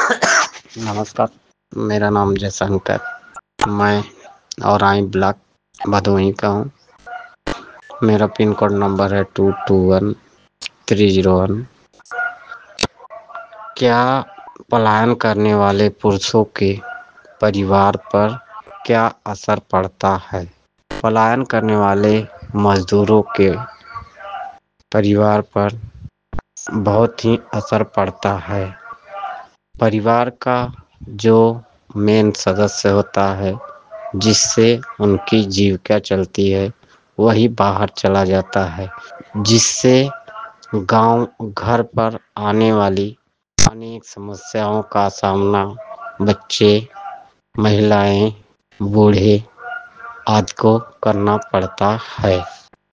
नमस्कार। मेरा नाम जयशंकर, मैं औराई ब्लॉक भदोही का हूँ। मेरा पिन कोड नंबर है 221301। क्या पलायन करने वाले पुरुषों के परिवार पर क्या असर पड़ता है? पलायन करने वाले मजदूरों के परिवार पर बहुत ही असर पड़ता है। परिवार का जो मेन सदस्य होता है, जिससे उनकी जीविका चलती है, वही बाहर चला जाता है, जिससे गांव घर पर आने वाली अनेक समस्याओं का सामना बच्चे, महिलाएं, बूढ़े आदि को करना पड़ता है।